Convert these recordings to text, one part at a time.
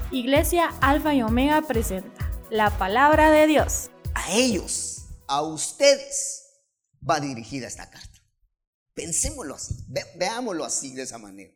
Iglesia Alfa y Omega presenta la palabra de Dios. A ellos, a ustedes, va dirigida esta carta. Pensémoslo así, veámoslo así, de esa manera.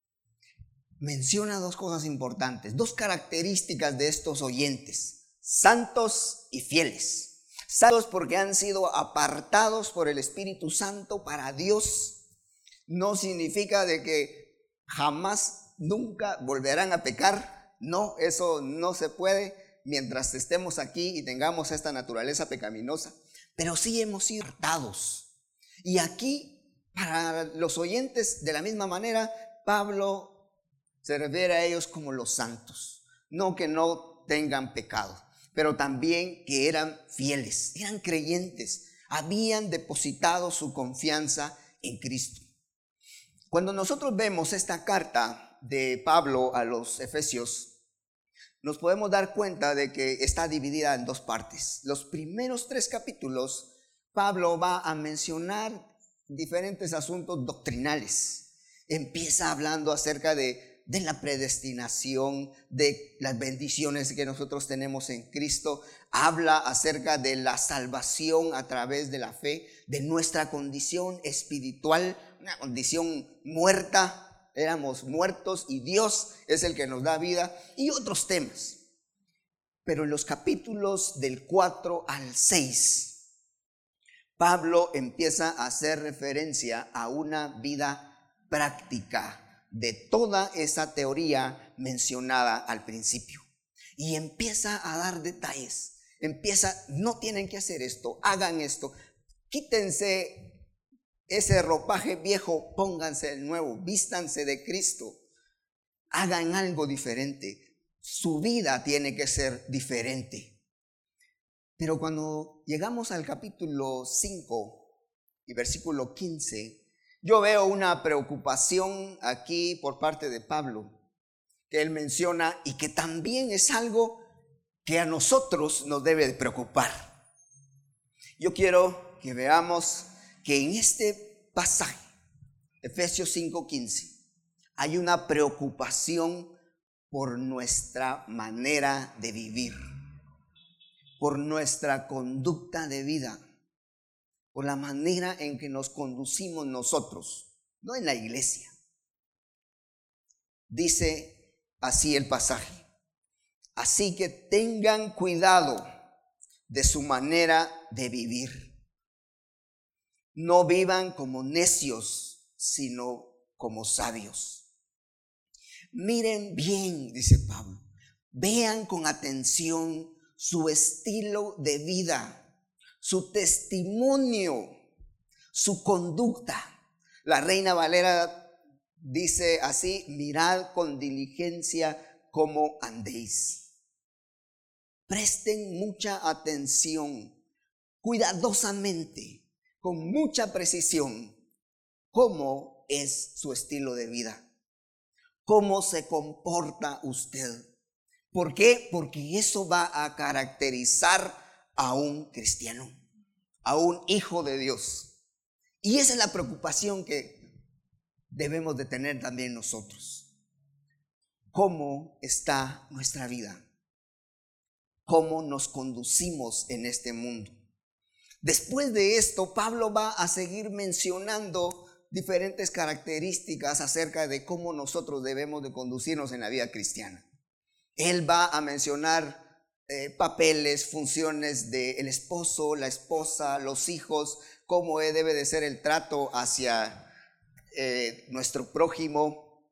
Menciona dos cosas importantes, dos características de estos oyentes: santos y fieles. Santos porque han sido apartados por el Espíritu Santo para Dios. No significa de que jamás, nunca volverán a pecar. No, eso no se puede mientras estemos aquí y tengamos esta naturaleza pecaminosa. Pero sí hemos sido apartados. Y aquí, para los oyentes, de la misma manera, Pablo se refiere a ellos como los santos. No que no tengan pecado, pero también que eran fieles, eran creyentes, habían depositado su confianza en Cristo. Cuando nosotros vemos esta carta de Pablo a los Efesios, nos podemos dar cuenta de que está dividida en dos partes. Los primeros 3 capítulos, Pablo va a mencionar diferentes asuntos doctrinales. Empieza hablando acerca de la predestinación, de las bendiciones que nosotros tenemos en Cristo. Habla acerca de la salvación a través de la fe, de nuestra condición espiritual, una condición muerta. Éramos muertos y Dios es el que nos da vida, y otros temas. Pero en los capítulos del 4 al 6, Pablo empieza a hacer referencia a una vida práctica de toda esa teoría mencionada al principio. Y empieza a dar detalles. No tienen que hacer esto, hagan esto, quítense ese ropaje viejo, pónganse el nuevo, vístanse de Cristo, hagan algo diferente. Su vida tiene que ser diferente. Pero cuando llegamos al capítulo 5 y versículo 15, yo veo una preocupación aquí por parte de Pablo, que él menciona y que también es algo que a nosotros nos debe de preocupar. Yo quiero que veamos que en este pasaje, Efesios 5:15, hay una preocupación por nuestra manera de vivir, por nuestra conducta de vida, por la manera en que nos conducimos nosotros, no en la iglesia. Dice así el pasaje: así que tengan cuidado de su manera de vivir. No vivan como necios, sino como sabios. Miren bien, dice Pablo, vean con atención su estilo de vida, su testimonio, su conducta. La Reina Valera dice así: mirad con diligencia cómo andéis. Presten mucha atención, cuidadosamente, con mucha precisión, cómo es su estilo de vida, cómo se comporta usted. ¿Por qué? Porque eso va a caracterizar a un cristiano, a un hijo de Dios. Y esa es la preocupación que debemos de tener también nosotros. ¿Cómo está nuestra vida? ¿Cómo nos conducimos en este mundo? Después de esto, Pablo va a seguir mencionando diferentes características acerca de cómo nosotros debemos de conducirnos en la vida cristiana. Él va a mencionar papeles, funciones del esposo, la esposa, los hijos, cómo debe de ser el trato hacia nuestro prójimo.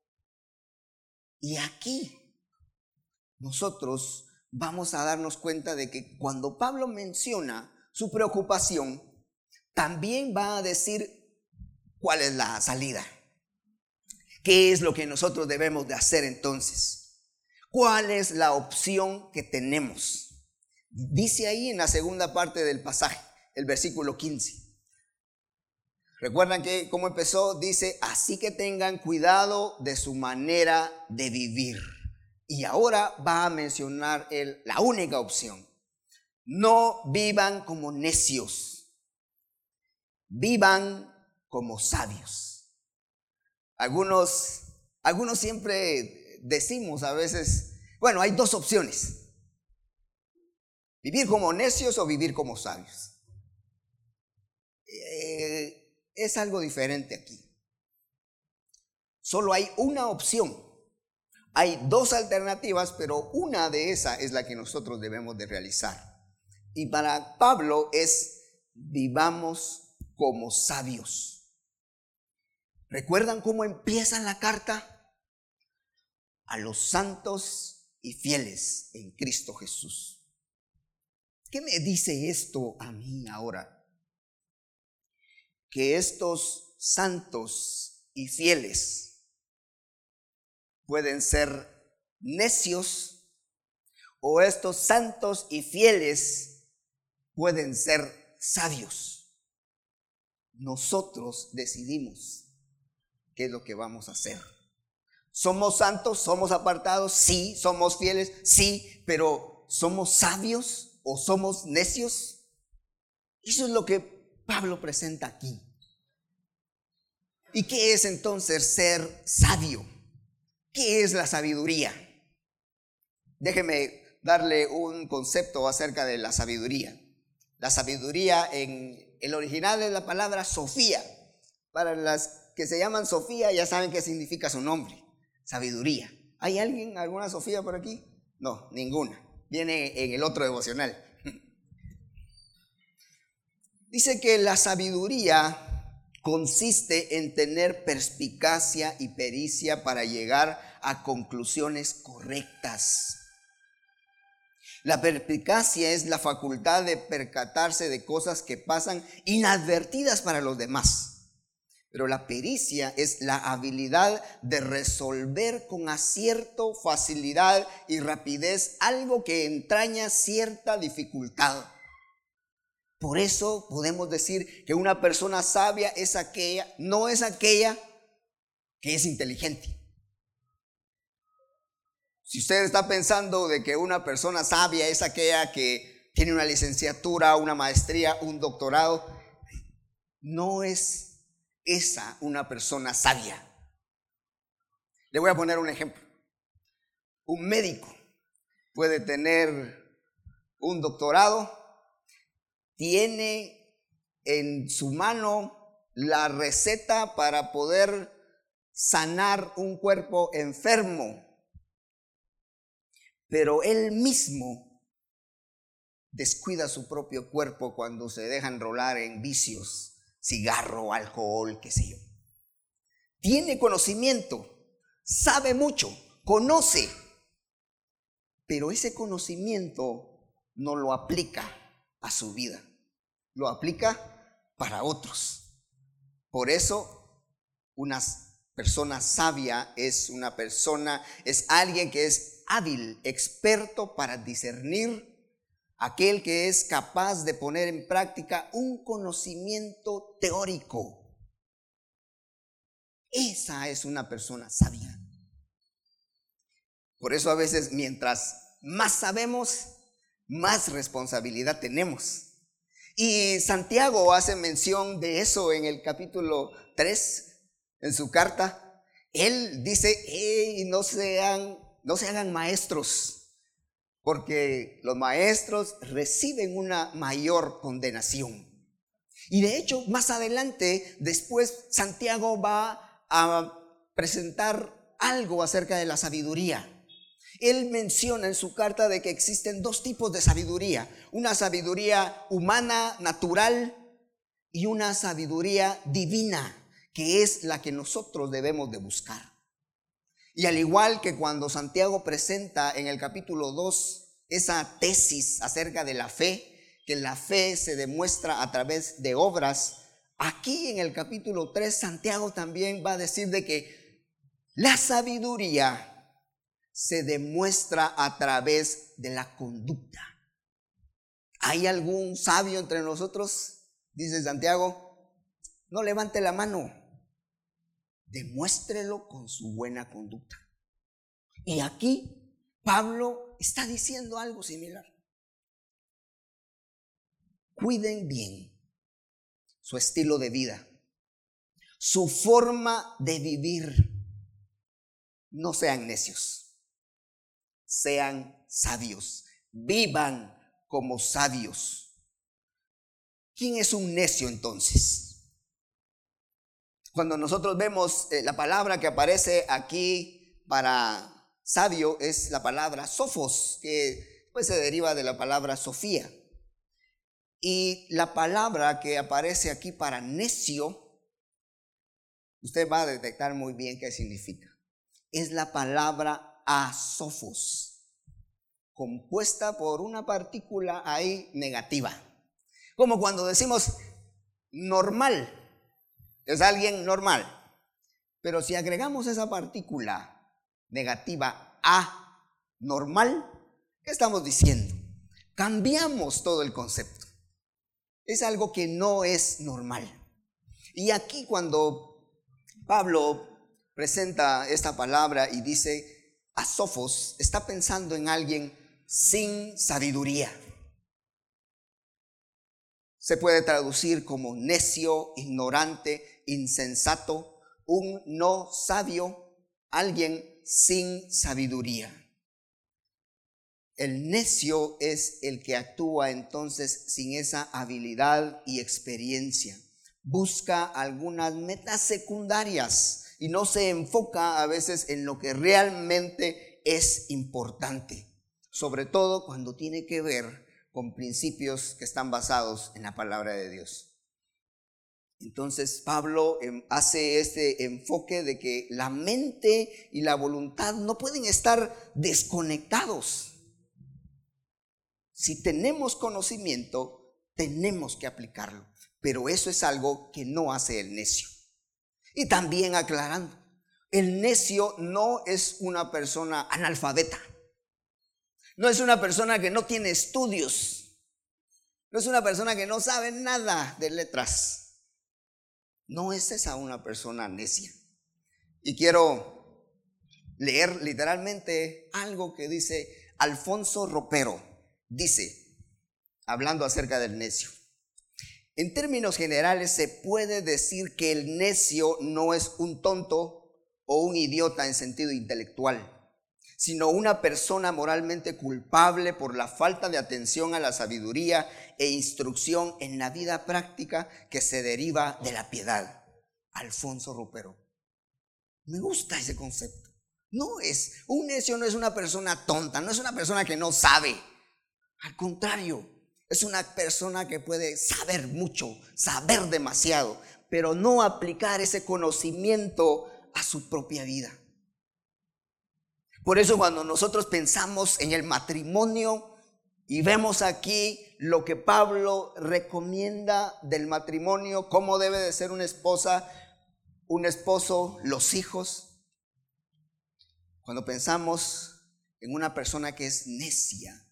Y aquí nosotros vamos a darnos cuenta de que cuando Pablo menciona su preocupación, también va a decir cuál es la salida. ¿Qué es lo que nosotros debemos de hacer entonces? ¿Cuál es la opción que tenemos? Dice ahí en la segunda parte del pasaje, el versículo 15. ¿Recuerdan que cómo empezó? Dice: así que tengan cuidado de su manera de vivir. Y ahora va a mencionar la única opción. No vivan como necios, vivan como sabios. Algunos siempre decimos a veces Bueno, hay dos opciones: vivir como necios o vivir como sabios. Es algo diferente aquí. Solo hay una opción. Hay dos alternativas, pero una de esas es la que nosotros debemos de realizar. Y para Pablo es: vivamos como sabios. ¿Recuerdan cómo empieza la carta? A los santos y fieles en Cristo Jesús. ¿Qué me dice esto a mí ahora? Que estos santos y fieles pueden ser necios, o estos santos y fieles pueden ser sabios. Nosotros decidimos qué es lo que vamos a hacer. ¿Somos santos? ¿Somos apartados? Sí. ¿Somos fieles? Sí. Pero ¿somos sabios o somos necios? Eso es lo que Pablo presenta aquí. ¿Y qué es entonces ser sabio? ¿Qué es la sabiduría? Déjeme darle un concepto acerca de la sabiduría. La sabiduría en el original es la palabra Sofía. Para las que se llaman Sofía ya saben qué significa su nombre: sabiduría. ¿Hay alguna Sofía por aquí? No, ninguna. Viene en el otro devocional. Dice que la sabiduría consiste en tener perspicacia y pericia para llegar a conclusiones correctas. La perspicacia es la facultad de percatarse de cosas que pasan inadvertidas para los demás. Pero la pericia es la habilidad de resolver con acierto, facilidad y rapidez algo que entraña cierta dificultad. Por eso podemos decir que una persona sabia no es aquella que es inteligente. Si usted está pensando de que una persona sabia es aquella que tiene una licenciatura, una maestría, un doctorado, no es esa una persona sabia. Le voy a poner un ejemplo. Un médico puede tener un doctorado, tiene en su mano la receta para poder sanar un cuerpo enfermo, pero él mismo descuida su propio cuerpo cuando se deja enrolar en vicios, cigarro, alcohol, qué sé yo. Tiene conocimiento, sabe mucho, conoce, pero ese conocimiento no lo aplica a su vida. Lo aplica para otros. Por eso una persona sabia es alguien que es hábil, experto para discernir, aquel que es capaz de poner en práctica un conocimiento teórico. Esa es una persona sabia. Por eso a veces mientras más sabemos, más responsabilidad tenemos. Y Santiago hace mención de eso en el capítulo 3, en su carta. Él dice: no se hagan maestros, porque los maestros reciben una mayor condenación. Y de hecho, más adelante, después, Santiago va a presentar algo acerca de la sabiduría. Él menciona en su carta de que existen dos tipos de sabiduría: una sabiduría humana, natural, y una sabiduría divina, que es la que nosotros debemos de buscar. Y al igual que cuando Santiago presenta en el capítulo 2 esa tesis acerca de la fe, que la fe se demuestra a través de obras, aquí en el capítulo 3 Santiago también va a decir de que la sabiduría se demuestra a través de la conducta. ¿Hay algún sabio entre nosotros? Dice Santiago. No levante la mano. Demuéstrelo con su buena conducta. Y aquí Pablo está diciendo algo similar. Cuiden bien su estilo de vida, su forma de vivir. No sean necios. sean sabios, vivan como sabios. ¿Quién es un necio entonces? Cuando nosotros vemos la palabra que aparece aquí para sabio es la palabra sofos, que pues se deriva de la palabra Sofía. Y la palabra que aparece aquí para necio, usted va a detectar muy bien qué significa. Es la palabra asofos, compuesta por una partícula ahí negativa. Como cuando decimos normal, es alguien normal. Pero si agregamos esa partícula negativa a normal, ¿qué estamos diciendo? Cambiamos todo el concepto. Es algo que no es normal. Y aquí cuando Pablo presenta esta palabra y dice asofos, está pensando en alguien sin sabiduría. Se puede traducir como necio, ignorante, insensato, un no sabio, alguien sin sabiduría. El necio es el que actúa entonces sin esa habilidad y experiencia. Busca algunas metas secundarias y no se enfoca a veces en lo que realmente es importante, sobre todo cuando tiene que ver con principios que están basados en la palabra de Dios. Entonces Pablo hace este enfoque de que la mente y la voluntad no pueden estar desconectados. Si tenemos conocimiento, tenemos que aplicarlo, pero eso es algo que no hace el necio. Y también aclarando, el necio no es una persona analfabeta, no es una persona que no tiene estudios, no es una persona que no sabe nada de letras. No es esa una persona necia. Y quiero leer literalmente algo que dice Alfonso Ropero. Dice, hablando acerca del necio: en términos generales se puede decir que el necio no es un tonto o un idiota en sentido intelectual, sino una persona moralmente culpable por la falta de atención a la sabiduría e instrucción en la vida práctica que se deriva de la piedad. Alfonso Ropero. Me gusta ese concepto. Un necio no es una persona tonta, no es una persona que no sabe. Al contrario, es una persona que puede saber mucho, saber demasiado, pero no aplicar ese conocimiento a su propia vida. Por eso cuando nosotros pensamos en el matrimonio y vemos aquí lo que Pablo recomienda del matrimonio, cómo debe de ser una esposa, un esposo, los hijos, cuando pensamos en una persona que es necia,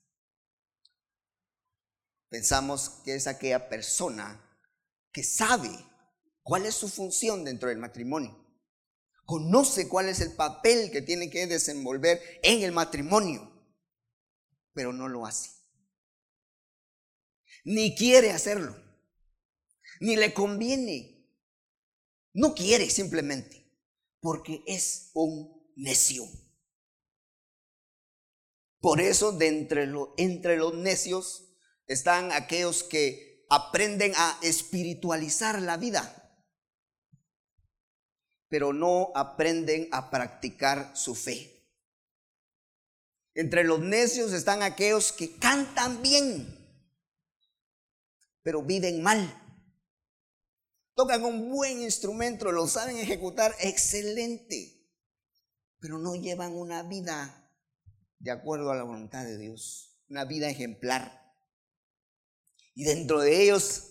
pensamos que es aquella persona que sabe cuál es su función dentro del matrimonio, conoce cuál es el papel que tiene que desenvolver en el matrimonio, pero no lo hace, ni quiere hacerlo, ni le conviene, no quiere simplemente, porque es un necio. Por eso entre los necios están aquellos que aprenden a espiritualizar la vida, pero no aprenden a practicar su fe. Entre los necios están aquellos que cantan bien, pero viven mal. Tocan un buen instrumento, lo saben ejecutar excelente, pero no llevan una vida de acuerdo a la voluntad de Dios, una vida ejemplar. Y dentro de ellos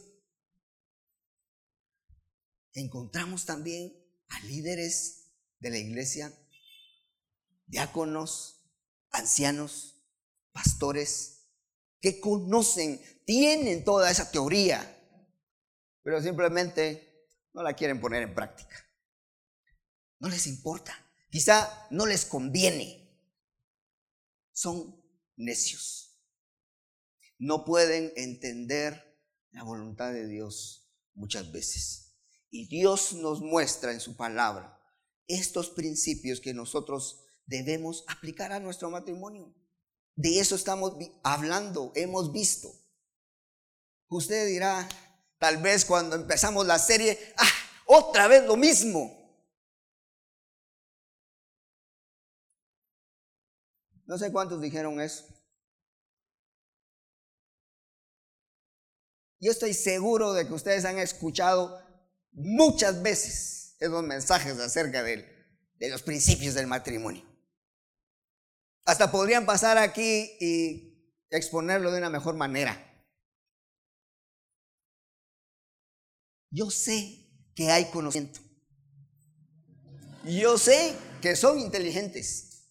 encontramos también a líderes de la iglesia, diáconos, ancianos, pastores, que conocen, tienen toda esa teoría, pero simplemente no la quieren poner en práctica. No les importa, quizá no les conviene. Son necios. No pueden entender la voluntad de Dios muchas veces. Y Dios nos muestra en su palabra estos principios que nosotros debemos aplicar a nuestro matrimonio. De eso estamos hablando, hemos visto. Usted dirá, tal vez cuando empezamos la serie, otra vez lo mismo. No sé cuántos dijeron eso. Yo estoy seguro de que ustedes han escuchado muchas veces esos mensajes acerca de los principios del matrimonio. Hasta podrían pasar aquí y exponerlo de una mejor manera. Yo sé que hay conocimiento. Yo sé que son inteligentes.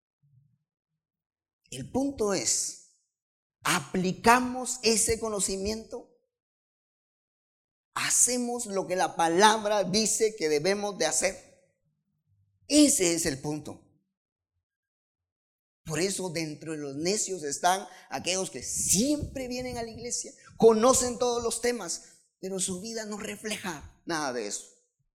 El punto es, ¿aplicamos ese conocimiento? ¿Hacemos lo que la palabra dice que debemos de hacer? Ese es el punto. Por eso dentro de los necios están aquellos que siempre vienen a la iglesia, conocen todos los temas, pero su vida no refleja nada de eso.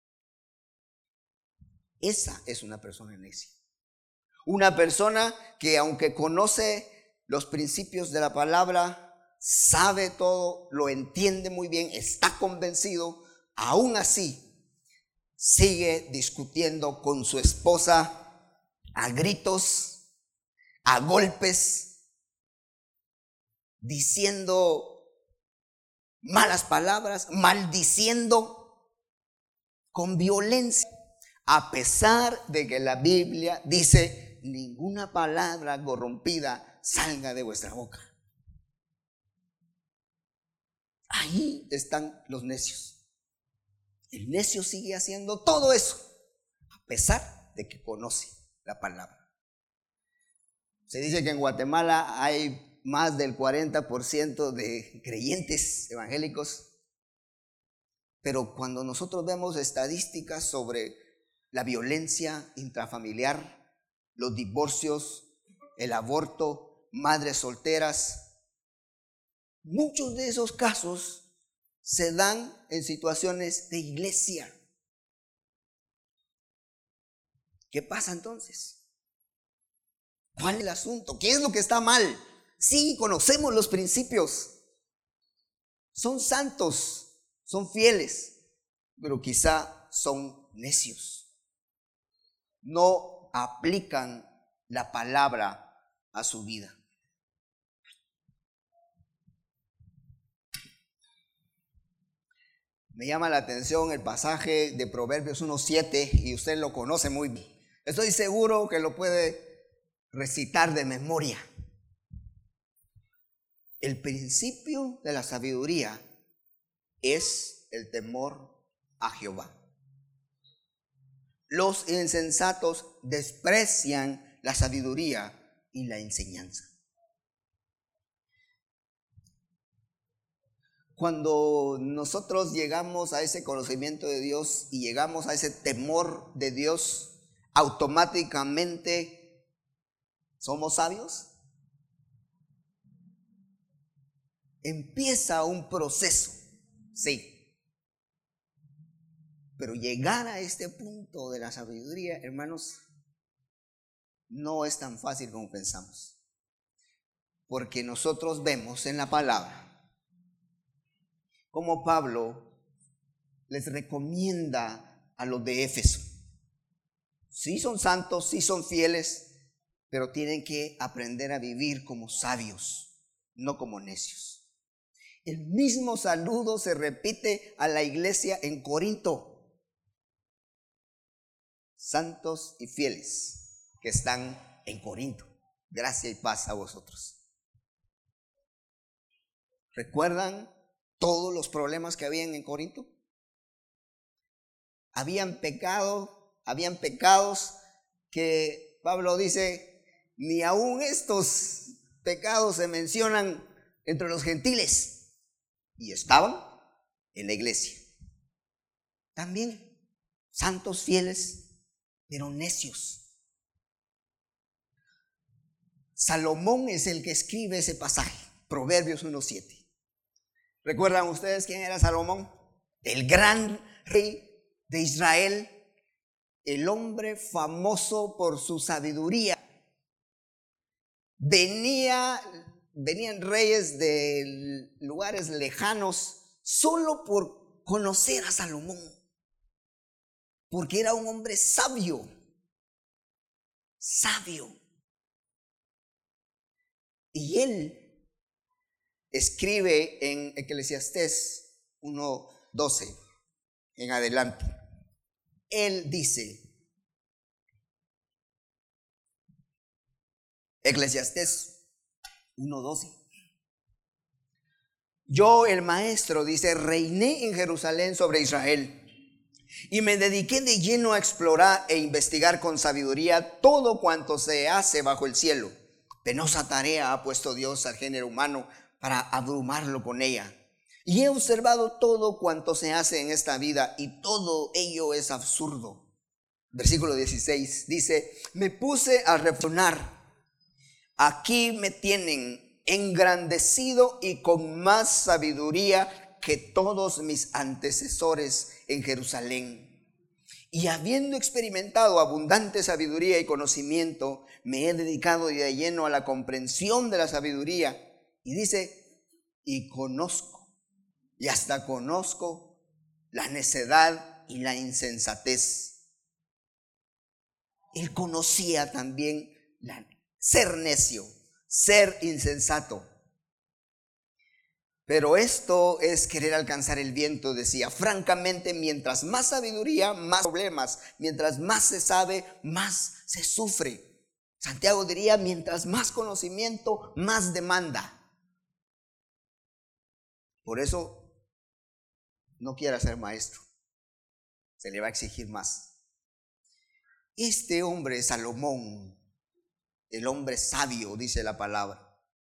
Esa es una persona necia. Una persona que aunque conoce los principios de la palabra, sabe todo, lo entiende muy bien, está convencido, aún así sigue discutiendo con su esposa a gritos, a golpes, diciendo malas palabras, maldiciendo con violencia, a pesar de que la Biblia dice: ninguna palabra corrompida salga de vuestra boca. Ahí están los necios. El necio sigue haciendo todo eso, a pesar de que conoce la palabra. Se dice que en Guatemala hay más del 40% de creyentes evangélicos, pero cuando nosotros vemos estadísticas sobre la violencia intrafamiliar, los divorcios, el aborto, madres solteras, muchos de esos casos se dan en situaciones de iglesia. ¿Qué pasa entonces? ¿Cuál es el asunto? ¿Qué es lo que está mal? Sí, conocemos los principios. Son santos, son fieles, pero quizá son necios. No aplican la palabra a su vida. Me llama la atención el pasaje de Proverbios 1:7 y usted lo conoce muy bien. Estoy seguro que lo puede recitar de memoria. El principio de la sabiduría es el temor a Jehová. Los insensatos desprecian la sabiduría y la enseñanza. Cuando nosotros llegamos a ese conocimiento de Dios y llegamos a ese temor de Dios, automáticamente somos sabios. Empieza un proceso, sí. Pero llegar a este punto de la sabiduría, hermanos, no es tan fácil como pensamos. Porque nosotros vemos en la palabra como Pablo les recomienda a los de Éfeso. Sí son santos, sí son fieles, pero tienen que aprender a vivir como sabios, no como necios. El mismo saludo se repite a la iglesia en Corinto. Santos y fieles que están en Corinto. Gracia y paz a vosotros. ¿Recuerdan todos los problemas que habían en Corinto? Habían pecados que Pablo dice, ni aún estos pecados se mencionan entre los gentiles. Y estaban en la iglesia. También santos fieles, pero necios. Salomón es el que escribe ese pasaje, Proverbios 1:7. ¿Recuerdan ustedes quién era Salomón? El gran rey de Israel, el hombre famoso por su sabiduría. Venían reyes de lugares lejanos solo por conocer a Salomón, porque era un hombre sabio. Y él escribe en Eclesiastés 1:12 en adelante. Él dice, Eclesiastés 1:12: yo, el maestro, dice, reiné en Jerusalén sobre Israel y me dediqué de lleno a explorar e investigar con sabiduría todo cuanto se hace bajo el cielo. Penosa tarea ha puesto Dios al género humano para abrumarlo con ella. Y he observado todo cuanto se hace en esta vida y todo ello es absurdo. Versículo 16 dice, me puse a reflexionar. Aquí me tienen engrandecido y con más sabiduría que todos mis antecesores en Jerusalén. Y habiendo experimentado abundante sabiduría y conocimiento, me he dedicado de lleno a la comprensión de la sabiduría. Y dice, y conozco, y hasta conozco la necedad y la insensatez. Él conocía también ser necio, ser insensato. Pero esto es querer alcanzar el viento, decía. Francamente, mientras más sabiduría, más problemas. Mientras más se sabe, más se sufre. Santiago diría, mientras más conocimiento, más demanda. Por eso, no quiera ser maestro. Se le va a exigir más. Este hombre, Salomón, el hombre sabio, dice la palabra,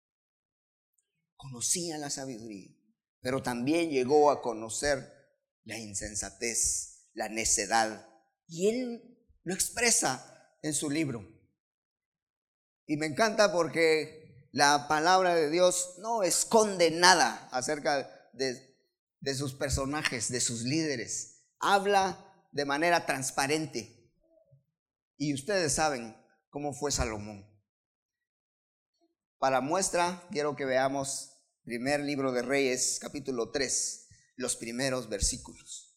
conocía la sabiduría, pero también llegó a conocer la insensatez, la necedad. Y él lo expresa en su libro. Y me encanta porque la palabra de Dios no esconde nada acerca de sus personajes, de sus líderes. Habla de manera transparente. Y ustedes saben cómo fue Salomón. Para muestra, quiero que veamos primer libro de Reyes, capítulo 3, los primeros versículos.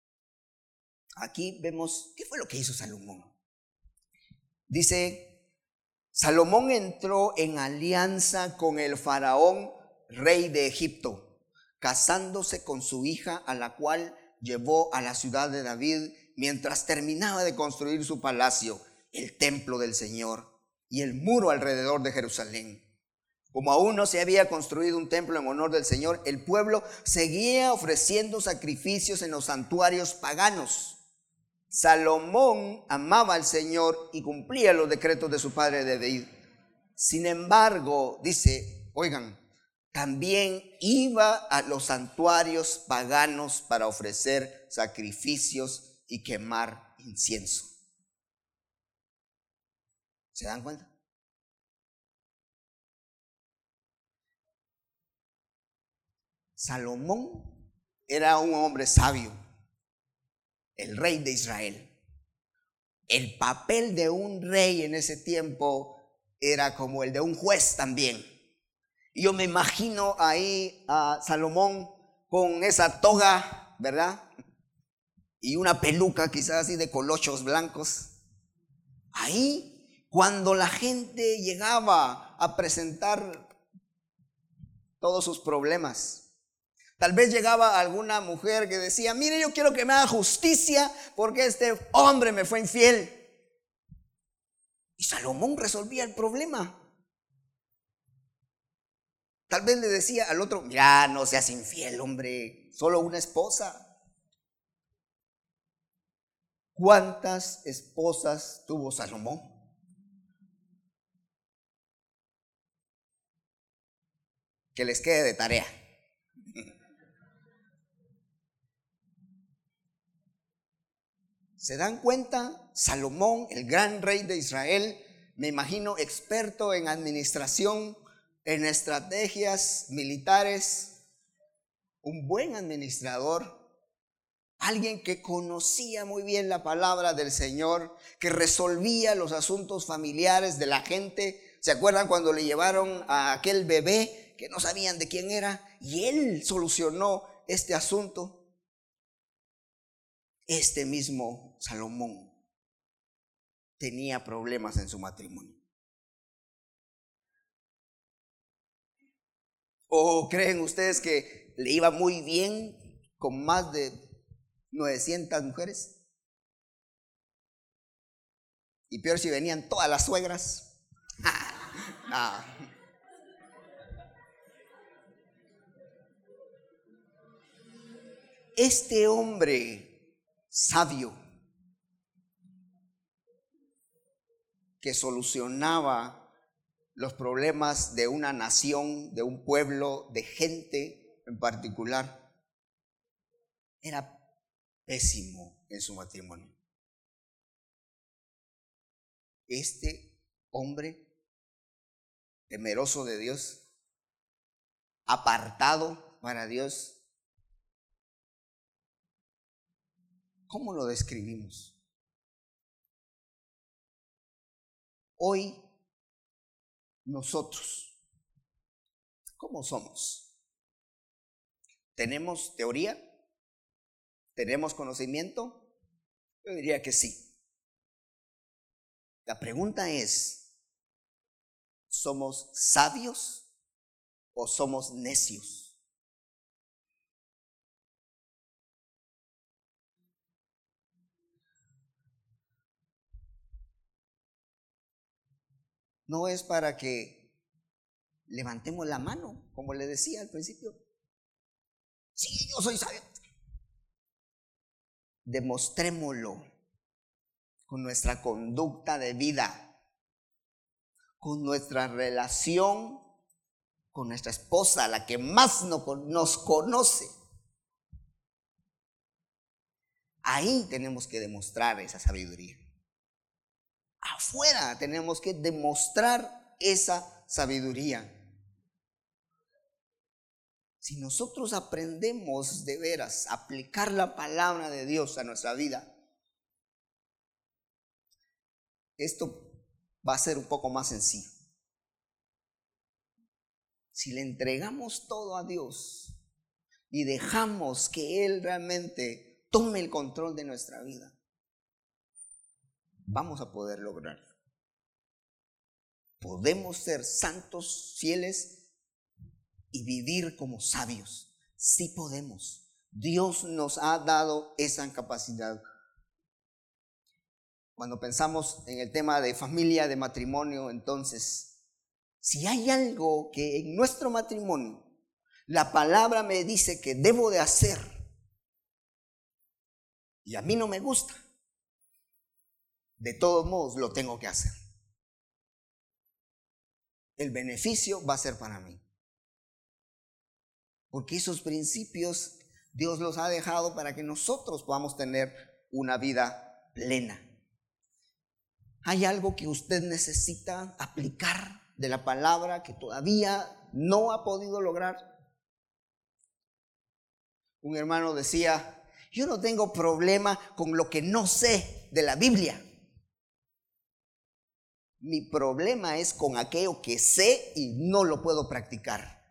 Aquí vemos qué fue lo que hizo Salomón. Dice, Salomón entró en alianza con el faraón, rey de Egipto, casándose con su hija, a la cual llevó a la ciudad de David mientras terminaba de construir su palacio, el templo del Señor y el muro alrededor de Jerusalén. Como aún no se había construido un templo en honor del Señor, el pueblo seguía ofreciendo sacrificios en los santuarios paganos. Salomón amaba al Señor y cumplía los decretos de su padre David. Sin embargo, dice, oigan, también iba a los santuarios paganos para ofrecer sacrificios y quemar incienso. ¿Se dan cuenta? Salomón era un hombre sabio, el rey de Israel. El papel de un rey en ese tiempo era como el de un juez también. Y yo me imagino ahí a Salomón con esa toga, ¿verdad? Y una peluca quizás así de colochos blancos. Ahí, cuando la gente llegaba a presentar todos sus problemas, tal vez llegaba alguna mujer que decía, mire, yo quiero que me haga justicia porque este hombre me fue infiel. Y Salomón resolvía el problema. Tal vez le decía al otro, mira, no seas infiel, hombre, solo una esposa. ¿Cuántas esposas tuvo Salomón? Que les quede de tarea. ¿Se dan cuenta? Salomón, el gran rey de Israel, me imagino experto en administración, en estrategias militares, un buen administrador, alguien que conocía muy bien la palabra del Señor, que resolvía los asuntos familiares de la gente. ¿Se acuerdan cuando le llevaron a aquel bebé que no sabían de quién era? Y él solucionó este asunto. Este mismo Salomón tenía problemas en su matrimonio. ¿O creen ustedes que le iba muy bien con más de 900 mujeres? Y peor si venían todas las suegras. No. Este hombre sabio que solucionaba los problemas de una nación, de un pueblo, de gente en particular, era pésimo en su matrimonio. Este hombre temeroso de Dios, apartado para Dios, ¿cómo lo describimos? Hoy nosotros, ¿cómo somos? ¿Tenemos teoría? ¿Tenemos conocimiento? Yo diría que sí. La pregunta es, ¿somos sabios o somos necios? No es para que levantemos la mano, como le decía al principio. Sí, yo soy sabio. Demostrémoslo con nuestra conducta de vida, con nuestra relación con nuestra esposa, la que más nos conoce. Ahí tenemos que demostrar esa sabiduría. Afuera tenemos que demostrar esa sabiduría. Si nosotros aprendemos de veras a aplicar la palabra de Dios a nuestra vida, esto va a ser un poco más sencillo. Si le entregamos todo a Dios y dejamos que Él realmente tome el control de nuestra vida, vamos a poder lograrlo. Podemos ser santos, fieles y vivir como sabios. Sí podemos. Dios nos ha dado esa capacidad. Cuando pensamos en el tema de familia, de matrimonio, entonces, si hay algo que en nuestro matrimonio la palabra me dice que debo de hacer y a mí no me gusta, de todos modos lo tengo que hacer. El beneficio va a ser para mí. Porque esos principios Dios los ha dejado para que nosotros podamos tener una vida plena. ¿Hay algo que usted necesita aplicar de la palabra que todavía no ha podido lograr? Un hermano decía, yo no tengo problema con lo que no sé de la Biblia. Mi problema es con aquello que sé y no lo puedo practicar.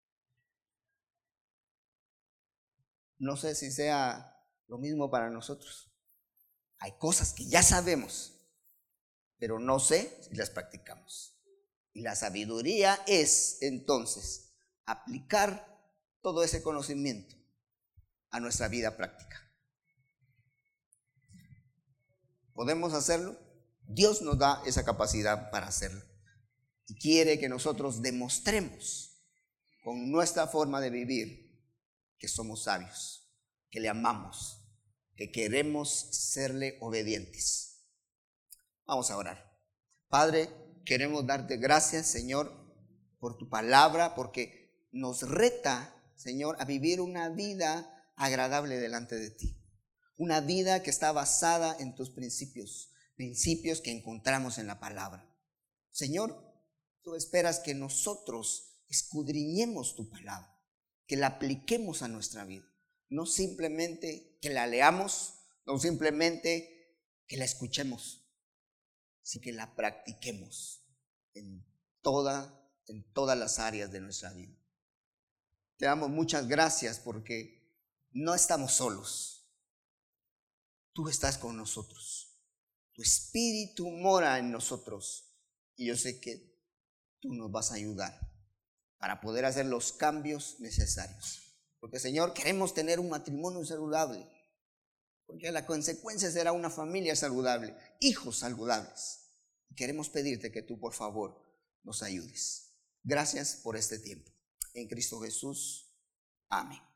No sé si sea lo mismo para nosotros. Hay cosas que ya sabemos, pero no sé si las practicamos. Y la sabiduría es entonces aplicar todo ese conocimiento a nuestra vida práctica. ¿Podemos hacerlo? Dios nos da esa capacidad para hacerlo. Y quiere que nosotros demostremos con nuestra forma de vivir que somos sabios, que le amamos, que queremos serle obedientes. Vamos a orar. Padre, queremos darte gracias, Señor, por tu palabra, porque nos reta, Señor, a vivir una vida agradable delante de ti. Una vida que está basada en tus principios, principios que encontramos en la palabra. Señor, tú esperas que nosotros escudriñemos tu palabra, que la apliquemos a nuestra vida. no simplemente que la leamos, no simplemente que la escuchemos, sino que la practiquemos en todas las áreas de nuestra vida. Te damos muchas gracias porque no estamos solos. Tú estás con nosotros. Tu espíritu mora en nosotros. Y yo sé que tú nos vas a ayudar para poder hacer los cambios necesarios. Porque, Señor, queremos tener un matrimonio saludable. Porque la consecuencia será una familia saludable, hijos saludables. Y queremos pedirte que tú, por favor, nos ayudes. Gracias por este tiempo. En Cristo Jesús. Amén.